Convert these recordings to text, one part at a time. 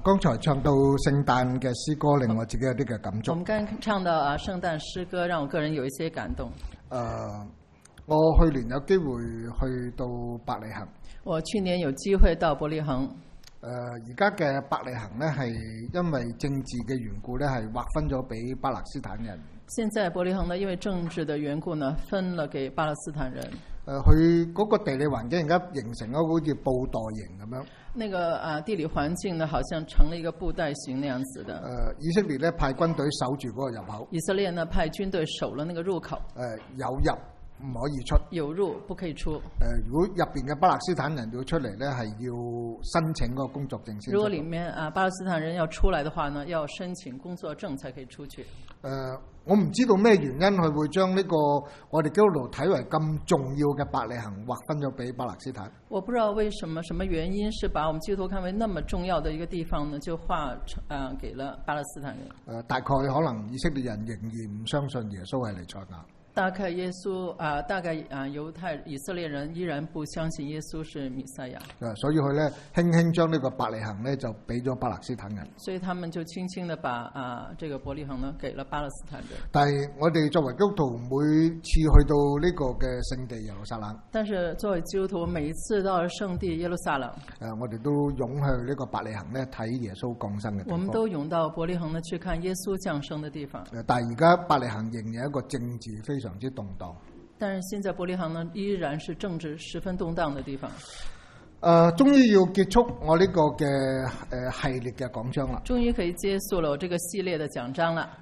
剛才唱到聖誕嘅詩歌，令我自己有啲嘅感觸。 我們剛唱到聖誕詩歌，讓我個人有一些感動。 我去年有機會去到伯利恆。 我去年有機會到伯利恆。 而家嘅伯利恆呢，係因為政治嘅緣故呢，係劃分咗俾巴勒斯坦人。 現在伯利恆呢，因為政治的緣故呢，分了給巴勒斯坦人。 佢嗰個地理環境而家形成一個好似布袋型咁樣。 那個地理環境呢，好像成了一個布袋型那樣子的。 以色列呢，派軍隊守住嗰個入口。 以色列呢，派軍隊守了那個入口。 有入唔可以出， 有入不可以出。 如果入邊嘅巴勒斯坦人要出嚟呢，係要申請嗰個工作證先。 如果裡面巴勒斯坦人要出來的話呢，要申請工作證才可以出去。 我唔知道咩原因佢會將呢個我哋基督徒睇為咁重要嘅伯利恆劃分咗俾巴勒斯坦。 我不知道為什麼原因是把我們基督徒看為那麼重要的一個地方呢，就劃給了巴勒斯坦人。 大概可能以色列人仍然唔相信耶穌係彌賽亞。 大概猶太以色列人依然不相信耶穌是彌賽亞。 所以佢咧輕輕將呢個伯利恆咧就俾咗巴勒斯坦人。 所以他們就輕輕地把這個伯利恆呢給了巴勒斯坦人。 但係我哋作為基督徒，每次去到呢個嘅聖地耶路撒冷。 但是作為基督徒，每一次到了聖地耶路撒冷， 我哋都湧去呢個伯利恆咧睇耶穌降生嘅地方。 我們都湧到伯利恆呢去看耶穌降生的地方。 但係而家伯利恆仍然一個政治非常之動盪。 但是現在伯利恆呢依然是政治十分動盪的地方。 終於要結束我呢個嘅系列嘅講章啦。 終於可以結束了我這個系列的講章了。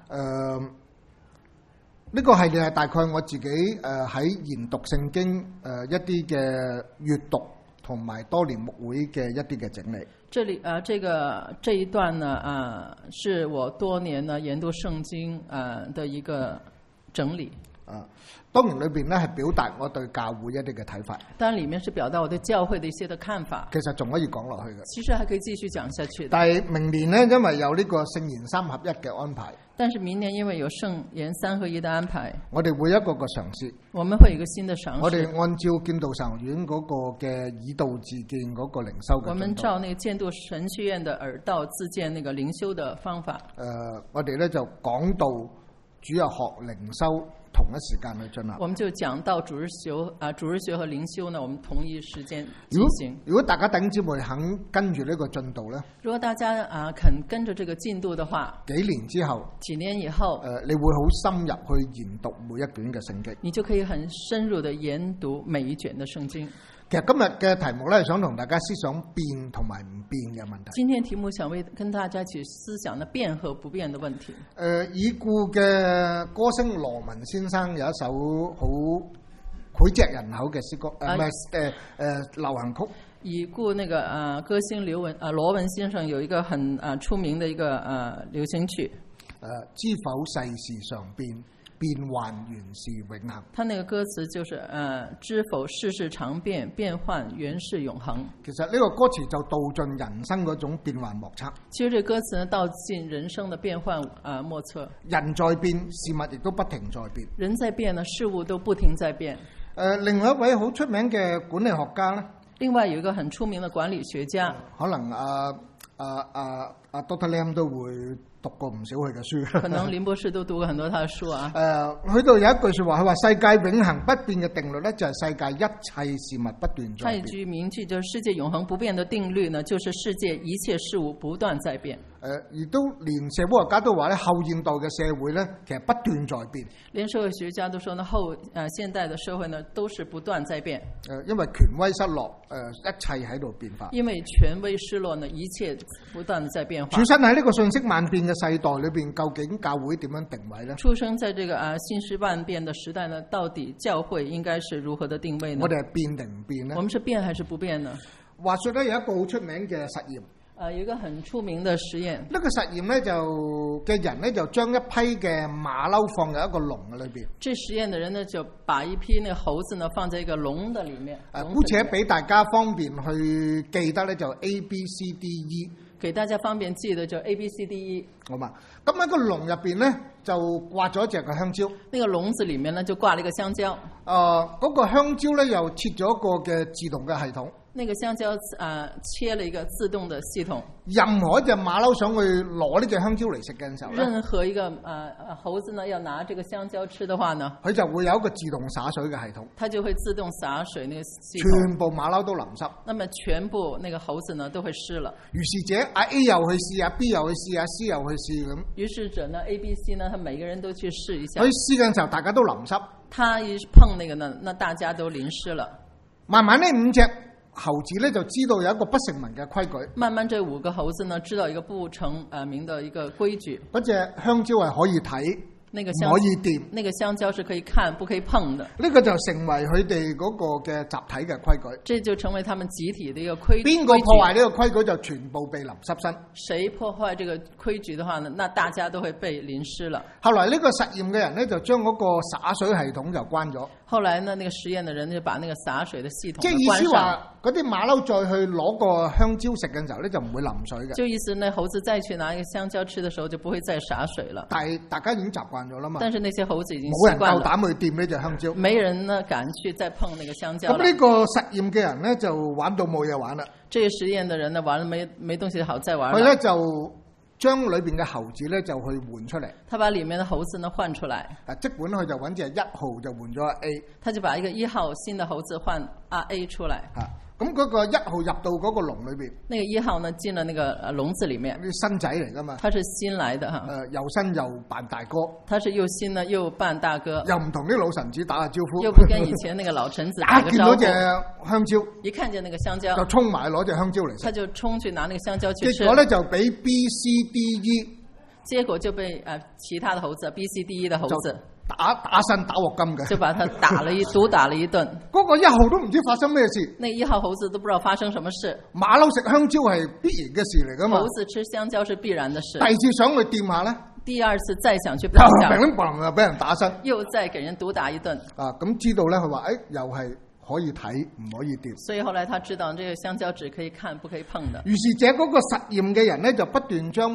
呢個系列係大概我自己喺研讀聖經一啲嘅閱讀同埋多年牧會嘅一啲嘅整理。 這一段呢是我多年呢研讀聖經的一個整理。 當然裏邊咧係表達我對教會一啲嘅睇法。 當然裡面是表達我對教會的一些的看法。 其實仲可以講落去嘅。 其實還可以繼續講下去。 但係明年呢，因為有呢個聖言三合一嘅安排。 但是明年因為有聖言三合一的安排， 我哋會一個個嘗試。 我們會有一個新的嘗試。 我哋按照建道神學院嗰個嘅以道自見嗰個靈修嘅。 我們照那個建道神學院的耳道自見那個靈修的方法。 我哋咧就講到主日學靈修同一時間去進行。 我們就講到主日學和靈修呢，我們同一時間進行。 如果大家弟兄姊妹肯跟住呢個進度呢， 如果大家肯跟着這個進度的話， 幾年之後， 幾年以後， 你會好深入去研讀每一卷嘅聖經， 你就可以很深入地研讀每一卷的聖經。 其實今日嘅題目咧，係想同大家思想變同埋唔變嘅問題。 今天題目想跟大家一起思想的變和不變的問題。 已故嘅歌星羅文先生有一首好膾炙人口嘅詩歌，流行曲。 已故那個歌星羅文先生有一個很出名的一個流行曲。 知否世事常變，變幻原是永恆。 他那個歌詞就是知否世事常變，變幻原是永恆。 其實呢個歌詞就道盡人生嗰種變幻莫測。 其實這個歌詞呢，道盡人生的變幻莫測。 人在變，事物亦都不停在變。 人在變呢，事物都不停在變。 另外一位好出名嘅管理學家呢， 另外有一個很出名的管理學家， 可能Dr. Lam 都會讀過唔少佢嘅書， 可能林博士都讀過很多他的書啊。 佢度有一句説話，佢話世界永恆不變嘅定律呢，就係世界一切事物不斷在變。 他一句名句就是世界永恆不變的定律呢，就是世界一切事物不斷在變。 亦都連社會學家都話咧，後現代嘅社會咧，其實不斷在變。 連社會學家都說呢，現代的社會呢，都是不斷在變。 因為權威失落，一切喺度變化。 因為權威失落呢，一切不斷在變化。 處身喺呢個信息萬變嘅世代裏邊，究竟教會點樣定位呢？ 出生在這個信息萬變的時代呢，到底教會應該是如何的定位呢？ 我哋係變定唔變呢？ 我們是變還是不變呢？ 話說咧，有一個好出名嘅實驗。 有一個很出名的實驗。 呢個實驗咧嘅人咧就將一批嘅馬騮放入一個籠嘅裏邊。這實驗的人呢就把一批那猴子呢放在一個籠的裡面。 姑且俾大家方便去記得咧，就 ABCDE。給大家方便記得就 ABCDE。 好嘛？咁喺個籠入邊咧就掛咗一隻嘅香蕉。 那個籠子裡面呢就掛了一個香蕉。 嗰個香蕉咧又設咗一個嘅自動嘅系統。 那個香蕉切了一個自動的系統。 任何一隻馬騮想去攞呢隻香蕉嚟食嘅時候咧， 任何一個猴子呢要拿這個香蕉吃的話呢， 佢就會有一個自動灑水嘅系統， 它就會自動灑水那個系統， 全部馬騮都淋濕。 那麼全部那個猴子呢都會濕了。 如是者A 又去試下 ，B 又去試下 ，C 又去試咁。 於是者呢 A、B、C 呢，他每個人都去試一下。 佢試嘅時候，大家都淋濕。 他一碰那個呢，那大家都淋濕了。 慢慢呢5隻猴子咧就知道有一個不成文嘅規矩。 慢慢這5個猴子呢知道一個不成名的一個規矩。 嗰隻香蕉係可以睇， 那個唔可以掂。 那個香蕉是可以看，不可以碰的。 呢個就成為佢哋嗰個嘅集體嘅規矩。 這就成為他們集體的一個規矩。 邊個破壞呢個規矩就全部被淋濕身。 誰破壞這個規矩的話呢？那大家都會被淋濕了。 後來呢個實驗嘅人呢，就將嗰個灑水系統就關咗。 後來呢，那個實驗的人就把那個灑水的系統即係意思話，嗰啲馬騮再去攞個香蕉食嘅時候咧，就唔會淋水嘅。 就意思呢，猴子再去拿一個香蕉吃的時候，就不會再灑水了。 但係大家已經習慣咗啦嘛。 但是那些猴子已經冇人習慣了， 夠膽去掂呢隻香蕉。 沒人呢敢去再碰那個香蕉。 咁呢個實驗嘅人咧就玩到冇嘢玩啦。 這個實驗的人呢，玩了沒東西好再玩。 佢咧就將裏邊嘅猴子咧就去換出嚟。 他把裡面的猴子呢換出來。 即管佢就揾隻1號就換咗 A。 他就把一個1號新的猴子換A 出來。 咁嗰個1號入到嗰個籠裏邊。 那個1號呢進了那個籠子裡面。 啲新仔嚟㗎嘛。 他是新來的哈。 又新又扮大哥。 他是又新呢又扮大哥。 又唔同啲老臣子打下招呼。 又不跟以前那個老臣子打個招呼。 見到隻香蕉。 一看見那個香蕉。 就衝埋攞隻香蕉嚟食。 他就衝去拿那個香蕉去吃。 結果咧就俾 B、C、D、E。 結果就被其他的猴子 B、C、D、E 的猴子打身打鑊金嘅， 就把他毒打了一頓。 嗰個1號都唔知發生咩事。 那1號猴子都不知道發生什麼事。 馬騮食香蕉係必然嘅事嚟噶嘛。 猴子吃香蕉是必然的事。 第二次想去掂下咧， 第二次再想去碰下， 又俾人打身， 又再給人毒打一頓。 咁知道咧，佢話又係可以睇，唔可以掂。 所以後來他知道這個香蕉只可以看，不可以碰的。 於是者嗰個實驗嘅人咧，就不斷將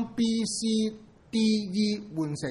B、C、D、E 換成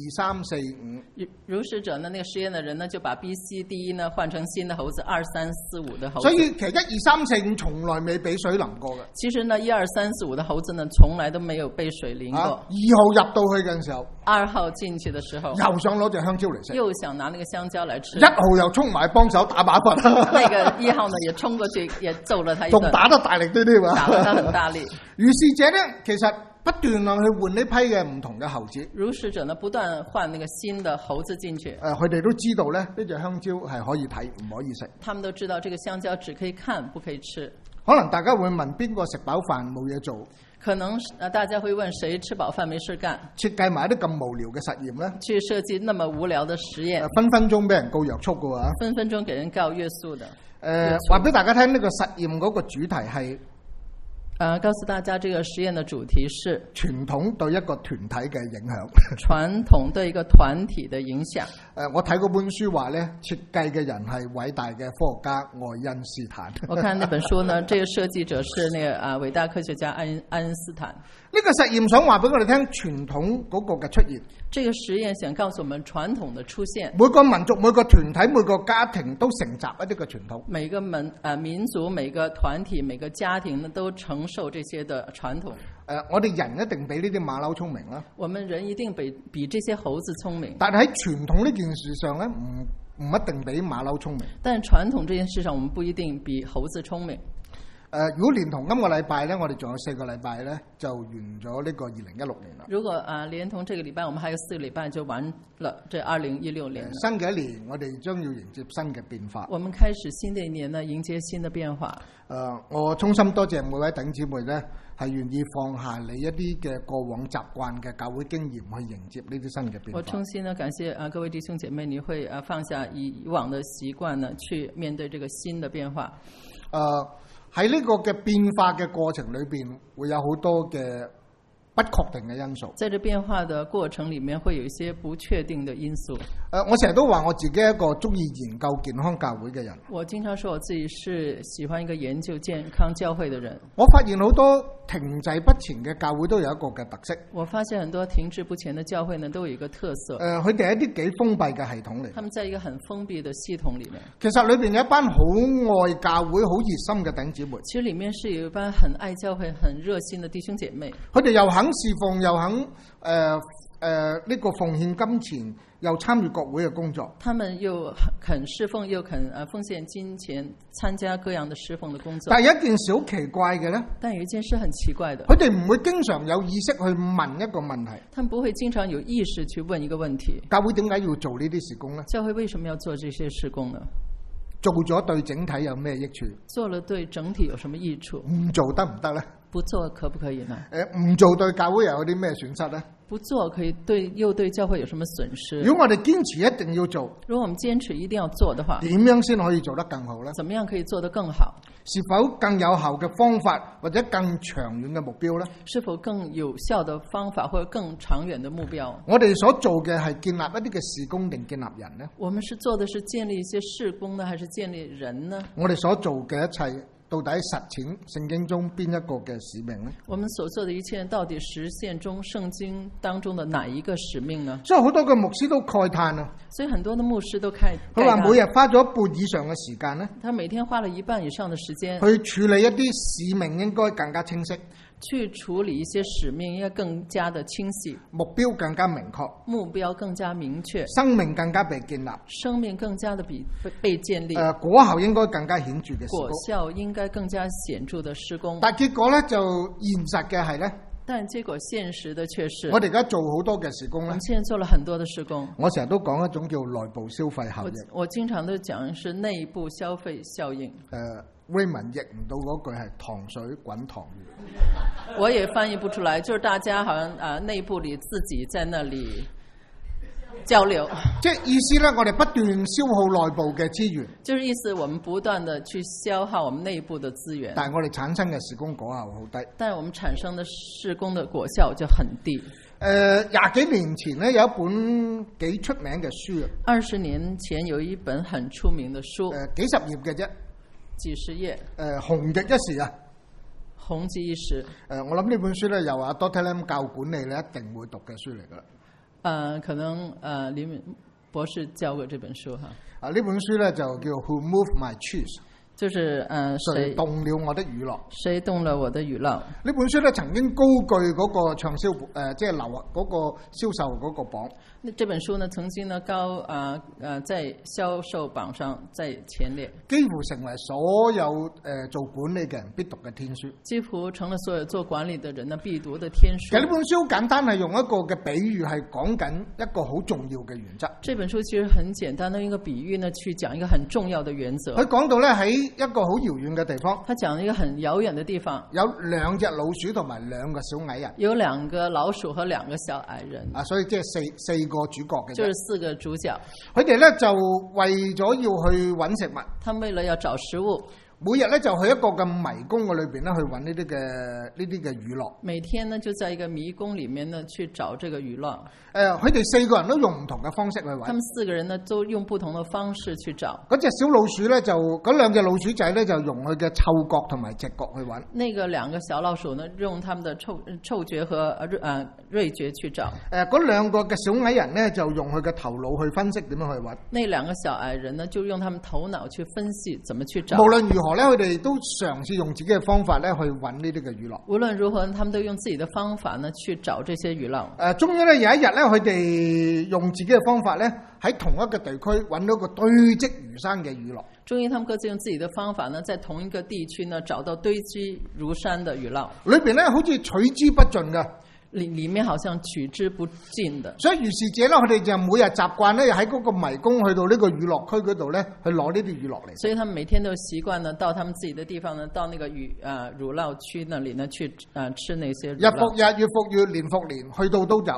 2、3、4、5。 如是者呢，那個實驗的人呢，就把 B、C、D、E 呢換成新的猴子2、3、4、5的猴子。 所以其實1、2、3、4、5從來未俾水淋過嘅。 其實呢，1、2、3、4、5的猴子呢，從來都沒有被水淋過。2 號入到去嘅時候 ，2號進去的時候， 又想攞隻香蕉嚟食， 又想拿那個香蕉來吃。 1號又衝埋幫手打把棍。 那個1號呢，也衝過去，也揍了他一頓。 仲打得大力啲嘛？ 打得他很大力。 如是者呢，其實不斷去換呢批嘅唔同嘅猴子。 如是者呢，不斷換那個新的猴子進去。 佢哋都知道咧，呢隻香蕉係可以睇，唔可以食。 他們都知道這個香蕉只可以看，不可以吃。 可能大家會問邊個食飽飯冇嘢做？ 可能大家會問誰吃飽飯沒事幹？ 設計埋啲咁無聊嘅實驗咧？ 去設計那麼無聊的實驗， 分分鐘俾人告約束嘅喎。 分分鐘給人告約束的。 話俾大家聽，呢個實驗嗰個主題係。 告訴大家，這個實驗的主題是傳統對一個團體嘅影響。 傳統對一個團體的影響。 我睇嗰本書話咧，設計嘅人係偉大嘅科學家愛因斯坦。 我看那本書呢，這個設計者是那個偉大科學家愛因斯坦。 呢個實驗想話俾我哋聽，傳統嗰個嘅出現。 這個實驗想告訴我們傳統的出現。 每個民族、每個團體、每個家庭都承襲一啲嘅傳統。 每個民族、每個團體、每個家庭呢，都承受這些的傳統。 我哋人一定比呢啲馬騮聰明啦。 我們人一定比這些猴子聰明。 但係喺傳統呢件事上咧，唔一定比馬騮聰明。 但係傳統這件事上，我們不一定比猴子聰明。 如果連同今個禮拜咧，我哋仲有4個禮拜咧，就完咗呢個2016年啦。 如果連同這個禮拜，我們還有4個禮拜就完了這2016年。 新嘅一年，我哋將要迎接新嘅變化。 我們開始新的一年呢，迎接新的變化。 我衷心多謝每位弟兄姊妹咧，係願意放下你一啲嘅過往習慣嘅教會經驗去迎接呢啲新嘅變化。 我衷心呢感謝各位弟兄姐妹，你會放下以往的習慣呢，去面對這個新的變化。喺呢個嘅變化嘅過程裏邊，會有好多嘅不確定嘅因素。 在這變化的過程裡面，會有一些不確定的因素。 我成日都話我自己係一個中意研究健康教會嘅人。 我經常說我自己是喜歡一個研究健康教會的人。 我發現好多停滯不前嘅教會都有一個嘅特色。 我發現很多停滯不前的教會呢，都有一個特色。 佢哋係一啲幾封閉嘅系統嚟。 他們在一個很封閉的系統裡面。 其實裏邊有一班好愛教會、好熱心嘅弟兄姊妹。 其實裡面是有一班很愛教會、很熱心的弟兄姐妹。 佢哋又肯侍奉，又肯呢個奉獻金錢，又參與國會嘅工作。 他們又肯侍奉，又肯奉獻金錢，參加各樣的侍奉的工作。 但係有一件事好奇怪嘅咧， 但有一件事很奇怪的， 佢哋唔會經常有意識去問一個問題。 他們不會經常有意識去問一個問題： 教會點解要做呢啲事工呢？ 教會為什麼要做這些事工呢？ 做咗對整體有咩益處？ 做了對整體有什麼益處？ 唔做得唔得呢？ 不做可不可以呢？ 唔做對教會又有啲咩損失呢？ 不做可以又對教會有什麼損失？ 如果我哋堅持一定要做， 如果我們堅持一定要做的話， 點樣先可以做得更好呢？ 怎麼樣可以做得更好？ 是否更有效嘅方法或者更長遠嘅目標呢？ 是否更有效的方法或者更長遠的目標？ 我哋所做嘅係建立一啲嘅事工定建立人呢？ 我們是做的是建立一些事工呢，還是建立人呢？ 我哋所做嘅一切，到底實踐聖經中邊一個嘅使命呢？ 我們所做的一切到底實現中聖經當中的哪一個使命呢？ 所以好多嘅牧師都慨嘆啊！ 所以很多的牧師都慨嘆， 佢話每日花咗一半以上嘅時間呢， 他每天花了一半以上的時間去處理一啲使命應該更加清晰， 去處理一些使命應該更加的清晰， 目標更加明確， 目標更加明確， 生命更加被建立， 生命更加的被建立， 果效應該更加顯著嘅事工， 果效應該更加顯著的施工。 但結果呢，就現實嘅係呢， 但結果現實的卻是， 我哋而家做好多嘅事工呢， 我們現在做了很多的施工。 我成日都講一種叫內部消費效應。 我經常都講是內部消費效應。 Raymond 譯唔到嗰句係糖水滾糖魚。 我也翻譯不出來，就是大家好像內部裡自己在那裡交流。 即係意思咧，我哋不斷消耗內部嘅資源。 就是意思，我們不斷的去消耗我們內部的資源。 但係我哋產生嘅事工果效好低。 但係我們產生的事工的果效就很低。 廿幾年前咧有一本幾出名嘅書。 20年前有一本很出名的書。 幾十頁嘅啫。 幾十頁。 紅極一時啊！ 紅極一時。 我諗呢本書咧，由阿 Doctor Lam 教管理咧，一定會讀嘅書嚟噶啦。 可能李敏博士教過這本書哈。 呢本書咧就叫 Who Moved My Cheese， 就是誰動了我的娛樂？ 誰動了我的娛樂？呢本書咧曾經高居嗰個暢銷即係流嗰個銷售嗰個榜。 這本書呢，曾經呢在銷售榜上在前列， 幾乎成為所有做管理嘅人必讀嘅天書， 幾乎成了所有做管理的人呢必讀的天書。 其實呢本書好簡單，係用一個嘅比喻，係講緊一個好重要嘅原則。 這本書其實很簡單的一個比喻呢，去講一個很重要的原則。 佢講到咧喺一個好遙遠嘅地方， 他講一個很遙遠的地方， 有2隻老鼠同埋2個小矮人， 有2個老鼠和2個小矮人。 所以即係四個主角嘅， 就是4個主角。 佢哋咧就為咗要去揾食物， 他們為了要找食物， 每日咧就去一個嘅迷宮嘅裏邊咧去揾呢啲嘅娛樂。 每天呢就在一個迷宮裡面呢去找這個娛樂。 佢哋4個人都用唔同嘅方式去揾。 他們4個人呢都用不同的方式去找。 嗰隻小老鼠咧就嗰2隻老鼠仔咧就用佢嘅嗅覺同埋直覺去揾。 那個2個小老鼠呢用他們的嗅覺和銳覺去找。 嗰2個嘅小矮人咧就用佢嘅頭腦去分析點樣去揾。 那2個小矮人呢就用他們頭腦去分析怎麼去找。 無論如何咧，佢哋都嘗試用自己嘅方法咧去揾呢啲嘅娛樂。 無論如何，他們都用自己的方法呢去找這些娛樂。 終於咧有一日咧，佢哋用自己嘅方法咧喺同一個地區揾到個堆積如山嘅娛樂。 終於，他們各自用自己的方法呢，在同一個地區呢找到堆積如山的娛樂。 裏邊咧好似取之不盡嘅。 裡面好像取之不盡的， 所以如是者咧，佢哋就每日習慣咧喺嗰個迷宮去到呢個娛樂區嗰度咧，去攞呢啲娛樂嚟。 所以他們每天都習慣呢，到他們自己的地方呢，到那個乳酪區那裡呢，去吃那些乳酪。 日復日，月復月，年復年，去到都有。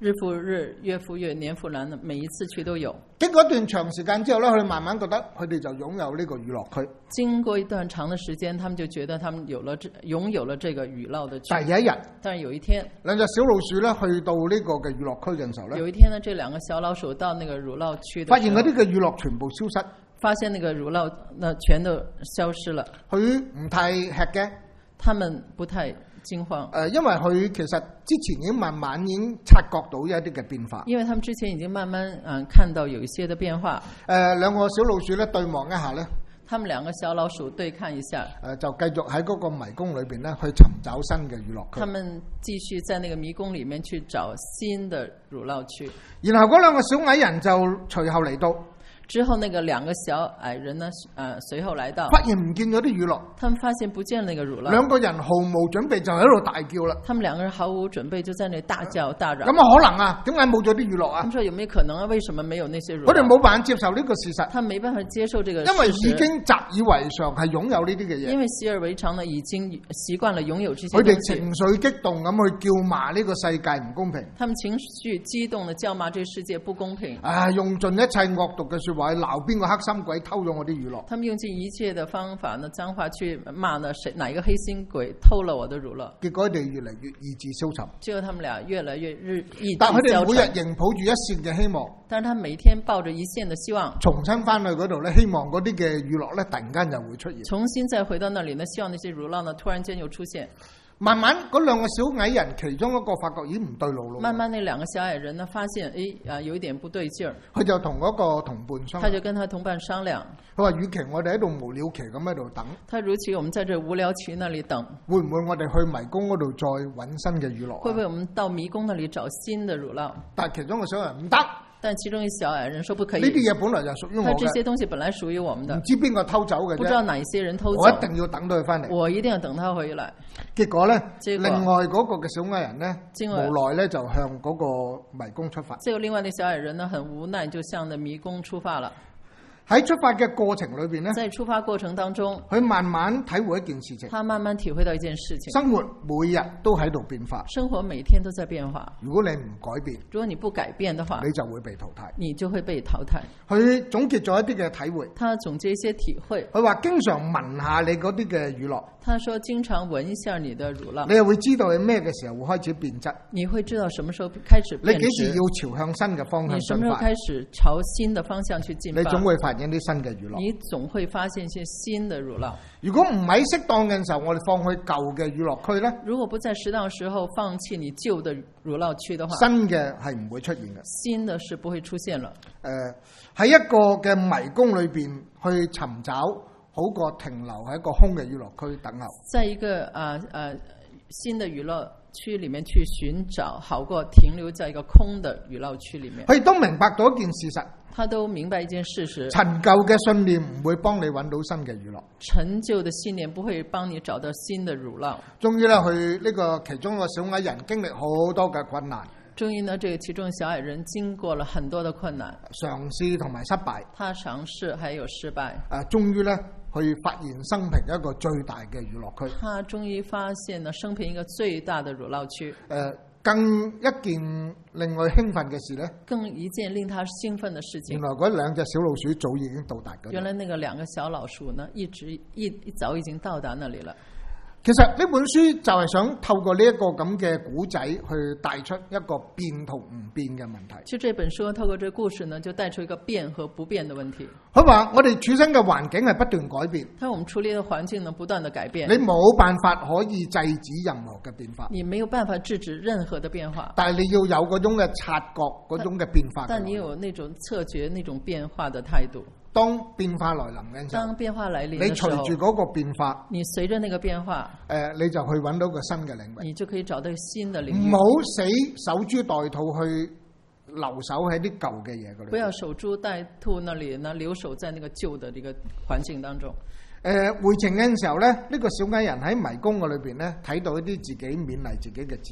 日復日，月復月，年復年，每一次去都有。 經過一段長時間之後咧，佢哋慢慢覺得佢哋就擁有呢個娛樂區。 經過一段長的時間，他們就覺得他們擁有了這個娛樂的區。 但係有一日， 但是有一天， 兩隻小老鼠咧去到呢個嘅娛樂區嘅時候咧， 有一天呢，這兩個小老鼠到那個乳酪區的時候， 發現嗰啲嘅娛樂全部消失， 發現那個乳酪全都消失了。 佢唔太吃驚， 他們不太驚慌。 因為佢其實之前已經慢慢已經察覺到一啲嘅變化。 因為他們之前已經慢慢看到有一些的變化。 兩個小老鼠咧對望一下咧， 他們兩個小老鼠對看一下， 就繼續喺嗰個迷宮裏邊咧去尋找新嘅娛樂區。 他們繼續在那個迷宮裡面去找新的乳酪區。 然後嗰兩個小矮人就隨後嚟到。 之後那個兩個小矮人呢，隨後來到， 發現唔見咗啲乳酪， 他們發現不見那個乳酪， 兩個人毫無準備就喺度大叫啦。 他們兩個人毫無準備就在那大叫大嚷。 有冇可能啊？點解冇咗啲乳酪啊？ 他們說有沒有可能啊？為什麼沒有那些乳酪？ 我哋冇辦法接受呢個事實， 他沒辦法接受這個事實， 因為已經習以為常係擁有呢啲嘅嘢。 因為習而為常呢，已經習慣了擁有這些東西。 佢哋情緒激動咁去叫罵呢個世界唔公平。 他們情緒激動的叫罵這個世界不公平。 用盡一切惡毒嘅說話去鬧邊個黑心鬼偷咗我啲乳酪。 他們用盡一切的方法呢，髒話去罵呢哪一個黑心鬼偷了我的乳酪。 結果佢哋越嚟越意志消沉。 結果他們倆越來越意志消沉。 但佢哋每日仍抱住一線嘅希望。 但是他每天抱着一線的希望， 重新翻去嗰度咧，希望嗰啲嘅乳酪咧突然間就會出現。 重新再回到那裡呢，希望那些乳酪呢突然間又出現。 慢慢嗰兩個小矮人其中一個發覺已經唔對路咯。 慢慢那兩個小矮人呢發現，有一點不對勁兒。 佢就同嗰個同伴商量。 他就跟他同伴商量。 佢話：與其我哋喺度無了期咁喺度等， 他如其我們在這無聊期那裡等， 會唔會我哋去迷宮嗰度再揾新嘅乳酪？ 會不會我們到迷宮那裡找新的乳酪？ 但係其中個小矮人唔得。 但其中一小矮人說不可以。 呢啲嘢本來就屬於我嘅。 他這些東西本來屬於我們的。 唔知邊個偷走嘅啫。 不知道哪一些人偷走。 我一定要等到佢翻嚟。 我一定要等他回來。 結果咧，另外嗰個嘅小矮人咧，無奈咧就向嗰個迷宮出發。 結果另外那小矮人呢，很無奈就向那迷宮出發了。 喺出發嘅過程裏邊咧， 在出發過程當中， 佢慢慢體會一件事情。 他慢慢體會到一件事情。 生活每日都喺度變化。 生活每天都在變化。 如果你唔改變， 如果你不改變的話， 你就會被淘汰。 你就會被淘汰。 佢總結咗一啲嘅體會。 他總結一些體會。 佢話經常聞下你嗰啲嘅乳酪。 他說經常聞一下你的乳酪。 你又會知道你咩嘅時候會開始變質。 你會知道什麼時候開始變質。 你幾時要朝向新嘅方向進發？ 你什麼時候開始朝新的方向去進發？ 你總會發現啲新嘅乳酪。 你總會發現一些新的乳酪。 如果唔喺適當嘅時候，我哋放去舊嘅乳酪區咧？ 如果不在適當時候放棄你舊的乳酪區的話， 新嘅係唔會出現嘅。 新的是不會出現了。 喺一個嘅迷宮裏邊去尋找，好過停留喺一個空嘅乳酪區等候。 在一個新的乳酪區裡面去尋找，好過停留在一個空的乳酪區裡面。 佢亦都明白到一件事實。 他都明白一件事實。 陳舊嘅信念唔會幫你揾到新嘅乳酪。 陳舊的信念不會幫你找到新的乳酪。 終於咧，去呢個其中一個小矮人經歷好多嘅困難。 終於呢，這個其中小矮人經過了很多的困難， 嘗試同埋失敗。 他嘗試還有失敗。 終於咧，去發現生平一個最大嘅乳酪區。 他終於發現了生平一個最大的乳酪區。 更一件另外興奮嘅事呢， 更一件令他興奮的事情。 原來嗰兩隻小老鼠早已經到達嗰度。 原來那個兩個小老鼠呢，一早已經到達那裡了。 其實呢本書就係想透過呢一個咁嘅古仔去帶出一個變同唔變嘅問題。 其實這本書透過這個故事呢，就帶出一個變和不變的問題。 佢話我哋處身嘅環境係不斷改變。 他說我們處理的環境呢，不斷的改變。 你冇辦法可以制止任何嘅變化。 你沒有辦法制止任何的變化。 但係你要有嗰種嘅察覺，嗰種嘅變化。 但你有那種察覺、那種變化的態度。 當變化來臨嘅時候， 當變化來臨， 你隨住嗰個變化， 你隨着那個變化， 你就去揾到個新嘅領域， 你就可以找到新的領域。 唔好死守株待兔去留守喺啲舊嘅嘢嗰度。 不要守株待兔那裡呢，留守在那個舊的這個環境當中。 回程嘅時候咧，呢個小矮人喺迷宮嘅裏邊咧，睇到一啲自己勉勵自己嘅字句。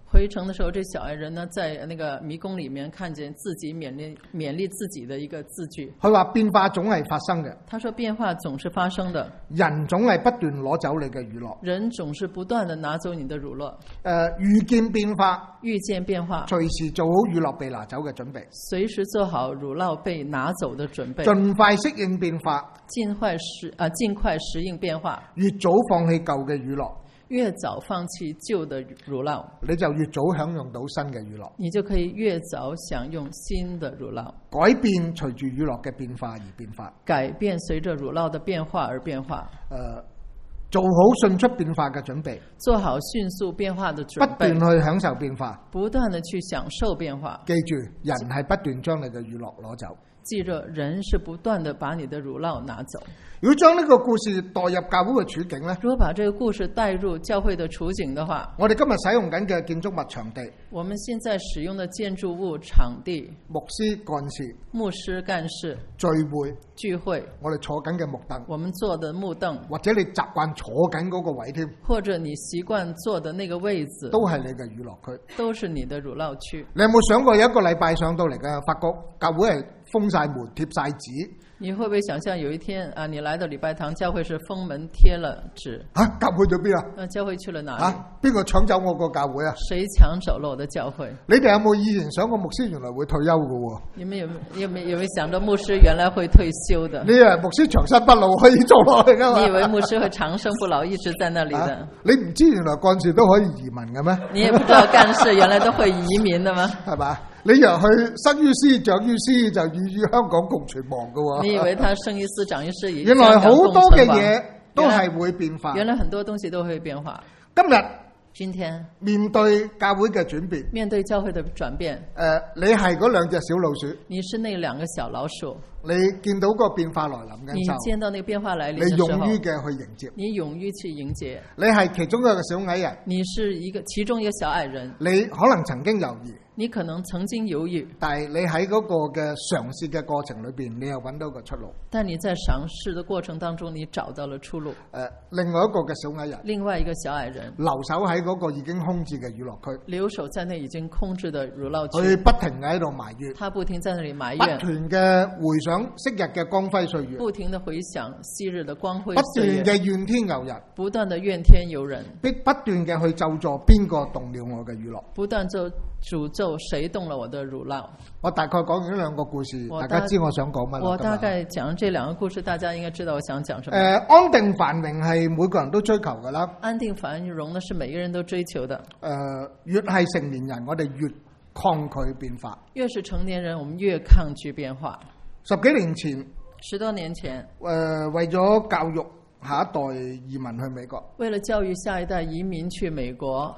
回城的时候，这小矮人呢，在那个迷宮裡面看見自己勉勵自己的一個字句。 佢話變化總係發生嘅， 他說變化總是發生的， 人總係不斷攞走你嘅娛樂， 人總是不斷地拿走你的娛樂。 預見變化， 預見變化， 隨時做好娛樂被拿走嘅準備， 隨時做好娛樂被拿走的準備， 盡快適應變化， 盡快適應變化， 越早放棄舊嘅娛樂， 越早放棄舊的娛樂， 你就越早享用到新嘅娛樂， 你就可以越早享用新的娛樂。 改變隨住娛樂嘅變化而變化， 改變隨着娛樂的變化而變化。 做好迅速變化嘅準備， 做好迅速變化的準備， 不斷去享受變化， 不斷地去享受變化。 記住，人係不斷將你嘅娛樂攞走。 記着，人是不斷地把你的娛樂拿走。 如果將呢個故事代入教會嘅處境呢， 如果把這個故事帶入教會的處境的話， 我哋今日使用緊嘅建築物場地， 我們現在使用的建築物場地， 牧師幹事、 牧師幹事聚會，我哋坐緊嘅木凳， 我們坐的木凳， 或者你習慣坐緊嗰個位添， 或者你習慣坐的那個位置， 都係你嘅娛樂區， 都是你的娛樂區。 你有冇想過有一個禮拜上到嚟嘅，發覺教會係封晒門、貼晒紙？ 你會不會想象有一天啊，你來到禮拜堂，教會是封門貼了紙？ 教會去咗邊啊？ 教會去了哪裡？ 邊個搶走我個教會啊？ 誰搶走了我的教會？ 你哋有冇以前想過牧師原來會退休嘅喎？ 你們有沒有想到牧師原來會退休的？ 你牧師長生不老可以做落去㗎嘛？ 你以為牧師會長生不老一直在那裡的？ 你唔知原來幹事都可以移民嘅咩？ 你也不知道幹事原來都會移民的嗎？ 係嘛？你以為佢生於斯長於斯就與香港共存亡嘅喎？ 你以為他生於斯長於斯， 原來好多嘅嘢都係會變化。 原來很多東西都會變化。今天面對教會嘅轉變， 面對教會的轉變， 你係嗰兩隻小老鼠， 你是那兩個小老鼠， 你見到個變化來臨嘅時候， 你見到那個變化來臨嘅時候， 你勇於嘅去迎接， 你勇於去迎接， 你係其中一個小矮人， 你是其中一個小矮人， 你可能曾經猶豫。 你可能曾經猶豫， 但係你喺嗰個嘅嘗試嘅過程裏邊，你又揾到個出路。 但你在嘗試的過程當中，你找到了出路。 另外一個嘅小矮人， 另外一個小矮人留守喺嗰個已經空置嘅娛樂區， 留守在那已經空置的娛樂區， 佢不停喺度埋怨， 他不停在那裡埋怨， 不斷嘅回想昔日嘅光輝歲月， 不停的回想昔日的光輝歲月， 不斷嘅怨天尤人， 不斷的怨天尤人， 不斷嘅去咒詛邊個動了我嘅娛樂， 不斷就詛咒誰動了我的娛樂。 我大概講完呢兩個故事，大家知我想講乜？ 我大概講這兩個故事，大家應該知道我想講什麼。 安定繁榮係每個人都追求㗎啦。 安定繁榮呢是每個人都追求的。 越係成年人，我哋越抗拒變化。 越是成年人，我們越抗拒變化。 十多年前，為咗教育下一代移民去美國， 為了教育下一代移民去美國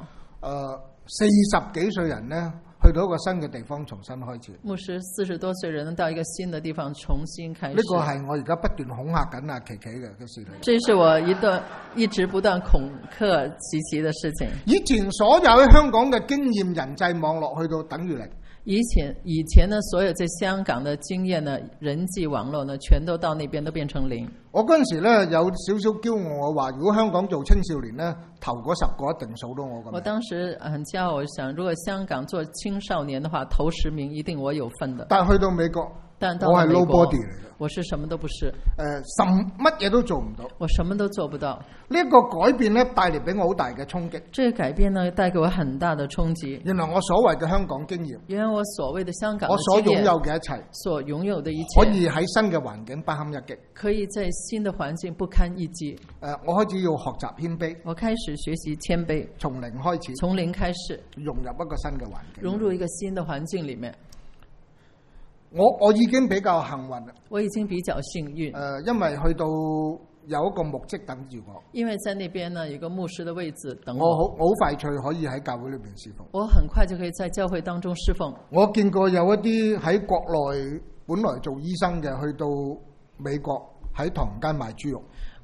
，40幾歲人呢，去到一個新嘅地方重新開始。 牧師40多歲人到一個新的地方重新開始。 呢個係我而家不斷恐嚇緊阿琪琪嘅事情。 這是我一直不斷恐嚇琪琪的事情。 以前所有喺香港嘅經驗人際網絡去到等於零。 以前呢，所有在香港的經驗呢，人際網絡呢，全都到那邊都變成零。我嗰陣時呢，有少少驕傲，我話如果香港做青少年呢，頭嗰10個一定數到我。 我當時很驕傲，我想如果香港做青少年的話，頭10名一定我有份的。 但去到美國， 我係 nobody 嚟嘅， 我是什麼都不是， 乜嘢都做唔到， 我什麼都做不到。 呢一個改變呢，帶嚟俾我好大嘅衝擊。 這個改變呢，帶給我很大的衝擊。 原來我所謂嘅香港經驗， 原來我所謂的香港的經驗， 我所擁有嘅一切， 所擁有的一切， 可以喺新嘅環境不堪一擊， 可以在新的環境不堪一擊。 我開始要學習謙卑， 我開始學習謙卑， 從零開始， 從零開始融入一個新嘅環境， 融入一個新的環境裡面。 我已經比較幸運， 我已經比較幸運。 因為去到有一個牧職等住我， 因為在那邊呢有個牧師的位置等我好快脆可以喺教會裏邊侍奉。 我很快就可以在教會當中侍奉。 我見過有一啲喺國內本來做醫生嘅，去到美國喺唐人街賣豬肉。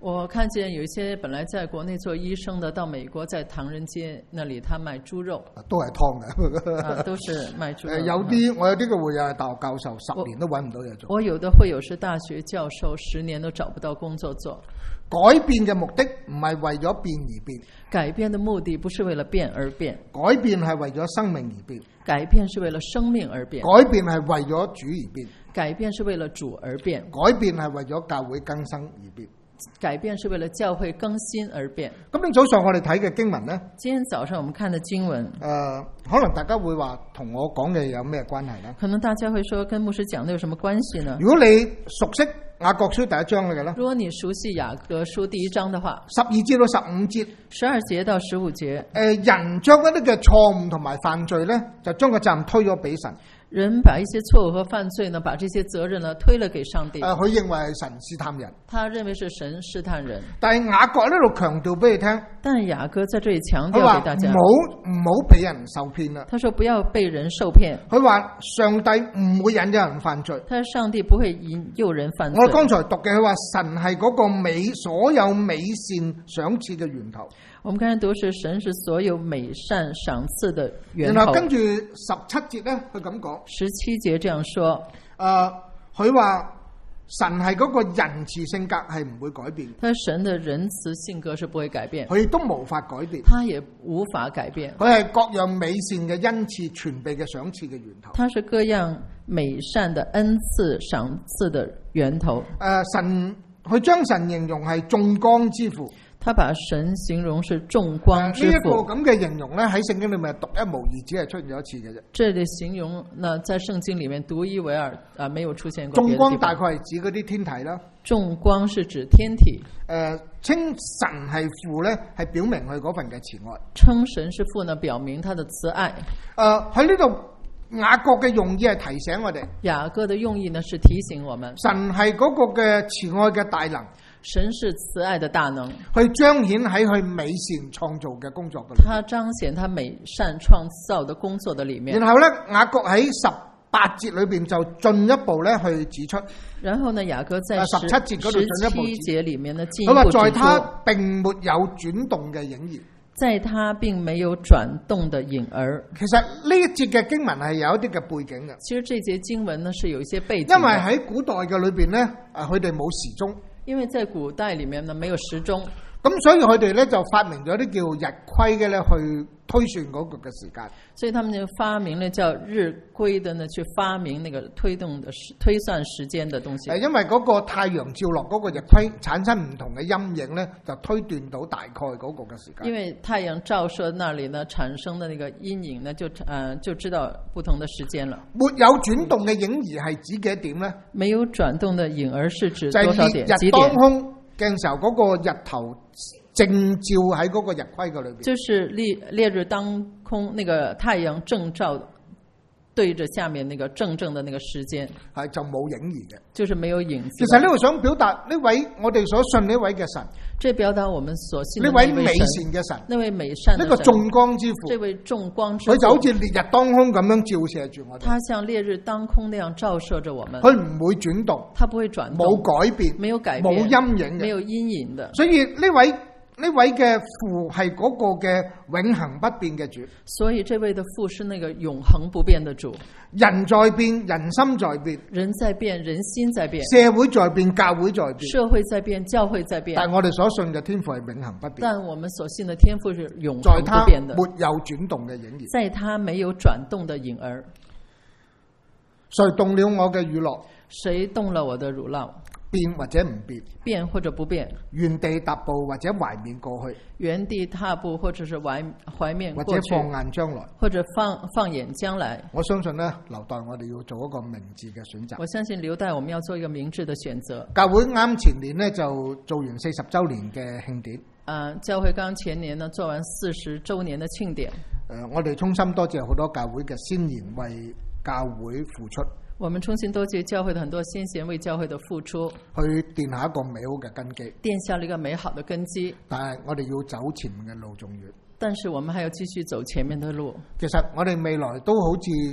我看見有一些本來在國內做醫生的，到美國在唐人街那裡，他賣豬肉， 都係劏嘅。 都是賣豬肉。 我有啲嘅會友係大學教授，10年都揾唔到嘢做。 我有的會友是大學教授，10年都找不到工作做。 改變嘅目的唔係為咗變而變， 改變的目的不是為了變而變， 改變係為咗生命而變， 改變是為了生命而變， 改變係為咗主而變， 改變是為了主而變， 改變係為咗教會更新而變， 改變是為了教會更新而變。 今天早上我哋睇嘅經文呢， 今天早上我們看的經文， 可能大家會話同我講嘅有咩關係呢？ 可能大家會說跟牧師講的有什麼關係呢？ 如果你熟悉雅各書第1章嘅咧， 如果你熟悉雅各書第1章的話 ，12節到15節 ，12節到15節， 人將一啲嘅錯誤同埋犯罪咧，就將個責任推咗俾神。 人把一些錯誤和犯罪呢，把這些責任呢推了給上帝。 佢認為係神試探人， 他認為是神試探人。 但係雅各呢度強調俾你聽， 但係雅各在這裡強調給大家， 唔好俾人受騙啦。 他說不要被人受騙。 佢話上帝唔會引誘人犯罪， 他說上帝不會引誘人犯罪。 我剛才讀嘅佢話神係嗰個所有美善賞賜嘅源頭。 我們剛才讀是神是所有美善賞賜的源頭。 然後跟住17節咧，佢咁講。 17節這樣說， 佢話神係嗰個仁慈性格係唔會改變。 他神的仁慈性格是不會改變， 佢亦都無法改變。 他也無法改變。 佢係各樣美善嘅恩賜全備嘅賞賜嘅源頭。 他是各樣美善的恩賜賞賜的源頭。 神佢將神形容係眾光之父。 他把神形容是眾光之父。 呢一個咁嘅形容咧，喺聖經裏面獨一無二，只係出現咗一次嘅啫。 這裏形容呢，在聖經裏面獨一無二，沒有出現過。 眾光大概係指嗰啲天體啦。 眾光是指天體。 稱神係父咧，係表明佢嗰份嘅慈愛。 稱神是父呢，表明他的慈愛。 喺呢度雅各嘅用意係提醒我哋。 雅各的用意呢，是提醒我們。 神係嗰個嘅慈愛嘅大能。 神是慈愛的大能， 去彰顯喺佢美善創造嘅工作嘅裏面。 他彰顯他美善創造的工作的裏面。 然後咧，雅各喺18節裏邊就進一步咧去指出。 然後呢，雅各在 17節嗰度進一步指出。 17節裏面呢，進一步指出。 佢話在他並沒有轉動嘅影兒。 在他並沒有轉動的影兒。 其實呢一節嘅經文係有一啲嘅背景嘅。 其實這節經文呢是有一些背景。 因為喺古代嘅裏邊咧，佢哋冇時鐘。 因為在古代裏面呢，沒有時鐘， 咁所以佢哋咧就發明咗啲叫日晷嘅咧去推算嗰個嘅時間。 所以他們就發明了叫日晷的呢，去發明那個推算時間的東西。 因為嗰個太陽照落嗰個日晷產生唔同嘅陰影咧，就推斷到大概嗰個嘅時間。 因為太陽照射那裡呢，產生的那個陰影呢，就知道不同的時間了。 沒有轉動嘅影兒係指幾點咧？ 沒有轉動的影兒是指多少點？ 日當空嘅時候，嗰個日頭正照喺嗰個日晷嘅裏邊。就是烈日當空，那個太陽正照對着下面那個正的那個時間， 係就冇影兒嘅， 就是沒有影子。 其實呢度想表達呢位我哋所信呢位嘅神， 這表達我們所信呢位美善嘅神， 那位美善的神， 呢個眾光之父， 這位眾光之父， 佢就好似烈日當空咁樣照射住我哋。 他像烈日當空那樣照射着我們， 佢唔會轉動， 他不會轉動， 冇改變， 沒有改變， 冇陰影嘅， 沒有陰影的。 所以呢位嘅父係嗰個嘅永恆不變嘅主， 所以這位的父是那個永恆不變的主。 人在變，人心在變， 人在變，人心在變， 社會在變，教會在變， 社會在變，教會在變。 但我哋所信嘅天父係永恆不變， 但我們所信的天父是永恆不變的， 在他沒有轉動嘅影兒， 在他沒有轉動的影兒。 誰動了我嘅乳酪？ 誰動了我的乳酪？ 變或者唔變， 變或者不變， 原地踏步或者懷緬過去， 原地踏步或者是懷緬過去， 或者放眼將來， 或者放眼將來。我相信呢，留待我哋要做一個明智嘅選擇。 我相信留待我們要做一個明智的選擇。 教會啱前年呢就做完40週年嘅慶典。 教會剛前年呢做完40週年的慶典。 我哋衷心多謝好多教會嘅先賢為教會付出。 我們衷心多謝教會的很多先賢為教會的付出， 去奠下一個美好嘅根基， 奠下了一個美好的根基。 但係我哋要走前面嘅路仲遠， 但是我們還要繼續走前面的路。 其實我哋未來都好似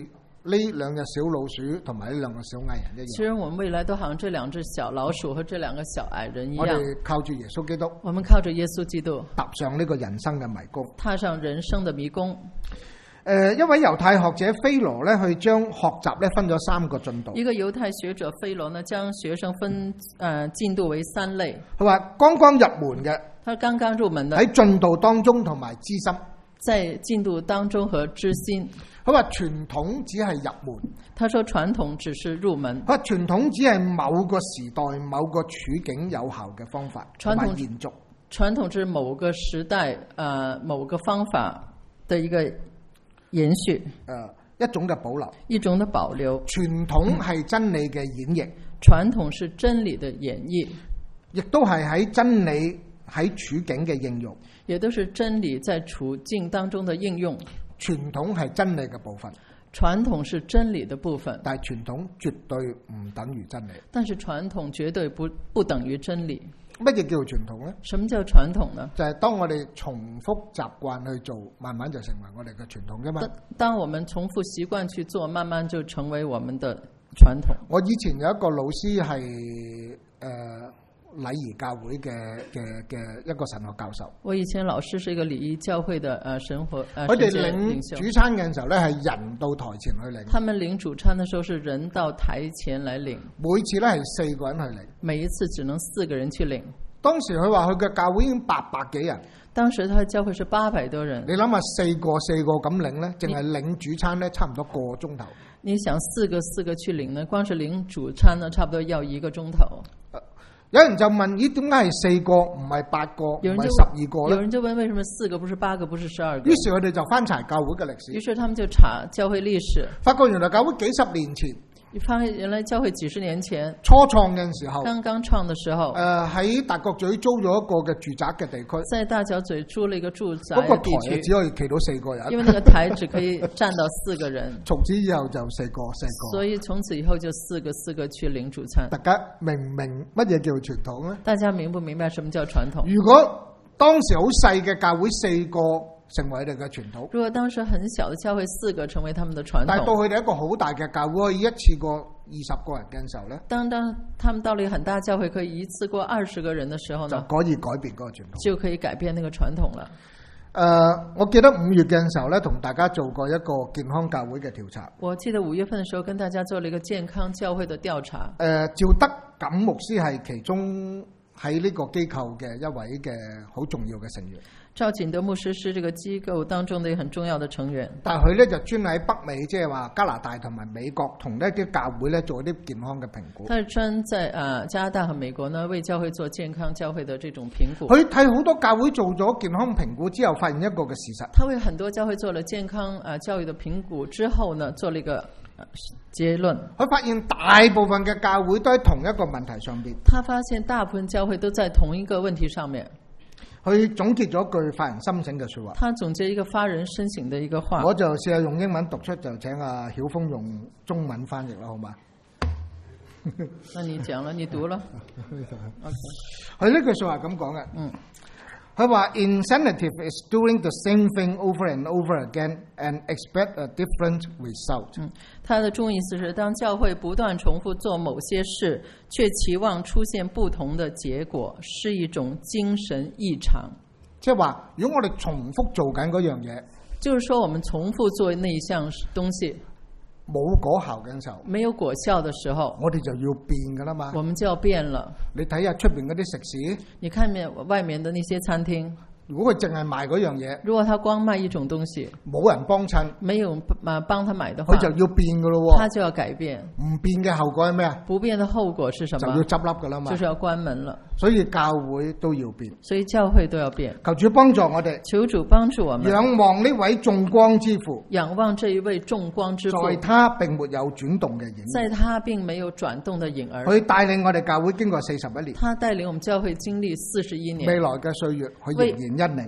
呢兩隻小老鼠同埋呢兩個小矮人一樣。 其實我們未來都好像這兩隻小老鼠和這兩個小矮人一我樣。 哋靠住耶穌基督， 我們靠着耶穌基督踏上呢個人生嘅迷宮。 踏上人生的迷宮。 一位猶太學者菲羅咧，去將學習咧分咗3個進度。 一個猶太學者菲羅呢，將學生分進度為3類。 佢話剛剛入門嘅， 他剛剛入門的喺進度當中同埋知心。 在進度當中和知心。 佢話傳統只係入門。 他說傳統只是入門。 佢話傳統只係某個時代、某個處境有效嘅方法，同埋延續。 傳統是某個時代、某個方法的一個延續。 一種嘅保留。 一種的保留。 傳統係真理嘅演繹。 傳統是真理的演繹， 亦都係喺真理喺處境嘅應用。 也都是真理在處境當中的應用。 傳統係真理嘅部分。 傳統是真理的部分， 但係傳統絕對唔等於真理。 但是傳統絕對不等於真理。 乜嘢叫做傳統呢？ 什麼叫傳統呢？ 就係當我哋重複習慣去做，慢慢就成為我哋嘅傳統啫嘛。 當我們重複習慣去做，慢慢就成為我們的傳統。我以前有一個老師係禮儀教會嘅一個神學教授。 我以前老師是一個禮儀教會的神學佢哋領主餐嘅時候咧，係人到台前去領。 他們領主餐的時候是人到台前來領。 每次咧係4個人去領。 每一次只能4個人去領。 當時佢話佢嘅教會已經800幾人。 當時他的教會是800多人。 你諗下4個咁領咧，淨係領主餐咧，差唔多1個鐘頭。 你想4個去領呢？光是領主餐呢，差不多要1個鐘頭。 有人就問：咦，點解係4個唔係8個，唔係12個咧？ 有人就問：為什麼4個不是8個，不是12個？ 於是佢哋就翻查教會嘅歷史。 於是他們就查教會歷史， 發覺原來教會幾十年前。 你發現原來教會幾十年前初創嘅時候， 剛剛創的時候， 喺大角咀租咗一個嘅住宅嘅地區， 在大角咀租了一個住宅嗰個台只可以企到4個人， 因為那個台只可以站到4個人。 從此以後就4個， 所以從此以後就4個去領主餐。 大家明唔明乜嘢叫傳統咧？ 大家明不明白什麼叫傳統？ 如果當時好細嘅教會4個成為佢哋嘅傳統。 如果當時很小的教會4個成為他們的傳統， 但係到佢哋一個好大嘅教會，可以一次過20個人嘅時候咧， 當他們到了很大教會，可以一次過20個人的時候呢， 就可以改變嗰個傳統， 就可以改變那個傳統了。 我記得5月嘅時候咧，同大家做過一個健康教會嘅調查。 我記得5月份的時候，跟大家做了一個健康教會的調查。 趙德錦牧師係其中喺呢個機構嘅一位嘅好重要嘅成員。 趙景德牧師是這個機構當中的一個很重要的成員。 但係佢咧就專喺北美，即係話加拿大同埋美國，同一啲教會咧做一啲健康嘅評估。 他是專在加拿大和美國呢，為教會做健康教會的這種評估。 佢睇好多教會做咗健康評估之後，發現一個嘅事實。 他為很多教會做了健康教育的評估之後呢，做了一個結論。 佢發現大部分嘅教會都喺同一個問題上邊。 他發現大部分教會都在同一個問題上面。 佢總結咗句發人深省嘅說話。 他總結一個發人深省的一個話。 我就試下用英文讀出，就請阿曉峰用中文翻譯啦，好嘛？ 那你講了，你讀了。 佢呢句說話咁講嘅。佢話 insanity is doing the same thing over and over again and expect a different result。 他的中意思是，當教會不斷重複做某些事，卻期望出現不同的結果，是一種精神異常。 即係話，如果我哋重複做緊嗰樣嘢， 就是說我們重複做那一項東西， 冇果效嘅時候， 沒有果效的時候， 我哋就要變噶啦嘛。 我們就要變了。 你睇下出邊嗰啲食肆， 你看外面的那些餐廳， 如果佢淨係賣嗰樣嘢， 如果他光賣一種東西， 冇人幫襯， 沒有幫他買的話， 佢就要變噶咯。 他就要改變。 唔變嘅後果係咩啊？ 不變的後果是什麼？ 就要執笠噶啦嘛， 就是要關門了。 所以教會都要變， 所以教會都要變。 求主幫助我哋， 求主幫助我們， 仰望呢位眾光之父， 仰望這一位眾光之父， 在他並沒有轉動嘅影兒， 在他並沒有轉動的影兒。 佢帶領我哋教會經過41年， 他帶領我們教會經歷41年， 未來嘅歲月佢仍然引領。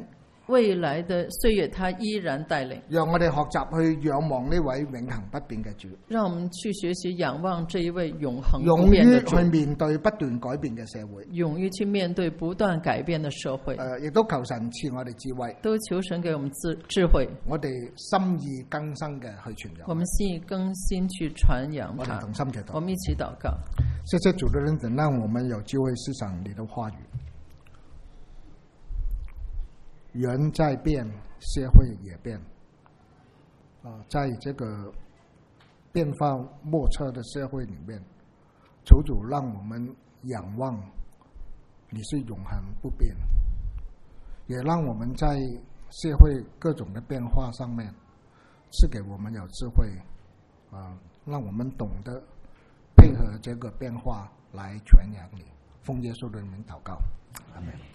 未來的歲月他依然帶領。 讓我哋學習去仰望呢位永恆不變嘅主， 讓我們去學習仰望這一位永恆不勇於變的主， 去面對不斷改變嘅社會， 勇於去面對不斷改變的社會。 亦都求神賜我哋智慧， 都求神給我們智慧， 我哋心意更新嘅去傳揚。 我們心意更新去傳揚我哋它。 同心祈禱， 我們一起禱告。 謝謝主的恩典，讓我們有機會思想你的話語。人在變，社會也變。在這個變化莫測的社會裏面，求主讓我們仰望你是永恆不變，也讓我們在社會各種的變化上面賜給我們有智慧，讓我們懂得配合這個變化來傳揚你。奉耶穌的名禱告，阿們。